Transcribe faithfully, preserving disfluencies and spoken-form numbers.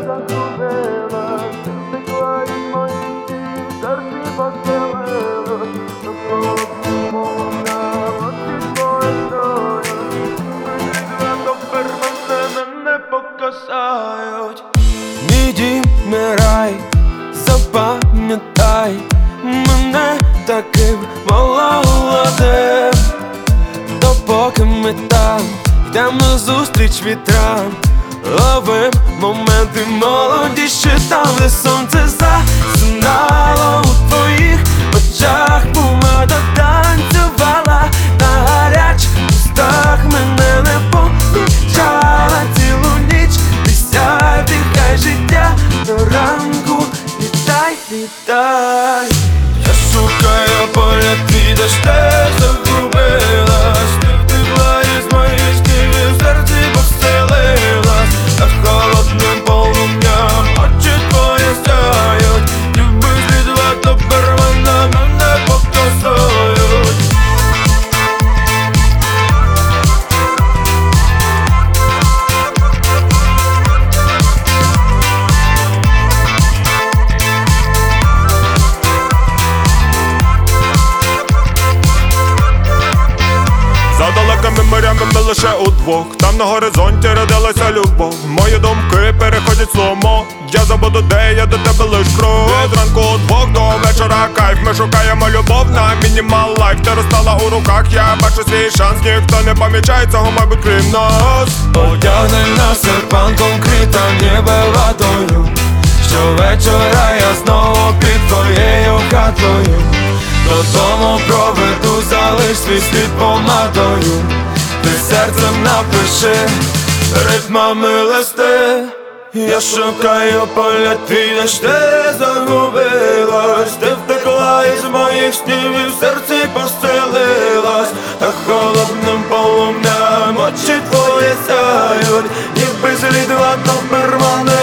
загубилась, втекла із моїх снів, серці постелилось, до холодного полум'я очі твої стоять. Тепер мене не покасають. Мій дім, мій рай, запам'ятай мене таким молодим. Допоки ми там йдем назустріч вітрам, ловим моменти молодіші, там, де сонце засинало у твоїх очах, помада танцювала на гарячих устах, мене не помічала цілу ніч. Ти сяй, вдихай життя до ранку, літай, літай. Я шукаю поля твій, де ж ти загубилась, ти втекла із моїх снів і в серці поселилась. Так холодним полум'ям очі твої сяють, ніби світла тепер вона мене показують. За далекими морями ми лише удвох, там на горизонті родилася любов. Мої думки переходять сломо, я забуду, де я до тебе лиш крок. Від ранку удвох до вечора кайф, ми шукаємо любов на мінімал лайф. Ти розстала у руках, я бачу свій шанс, ніхто не помічає цього, мабуть, крім нас. Одягни на серпанком ніби ватою, щовечора я знову під твоєю хатою. Додому проведу, залиш свій слід помадою. Ти серцем напиши ритмами листи. Я шукаю поля твій, де ж ти загубилась, ти втекла із моїх снів і в серці поселилась. Та холодним полум'ям очі твої сяють, ніби слід тепер мене